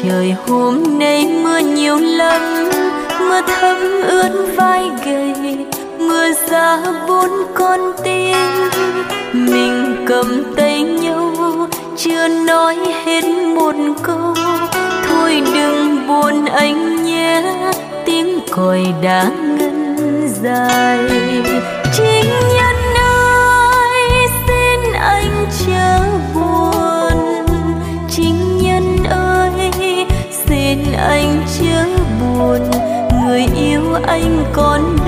Trời hôm nay mưa nhiều lắm, mưa thấm ướt vai gầy, mưa giá bốn con tim. Mình cầm tay nhau chưa nói hết một câu, thôi đừng buồn anh nhé, tiếng còi đã ngân dài. Chính nhân ơi xin anh chớ buồn, chính nhân ơi xin anh chớ buồn, người yêu anh còn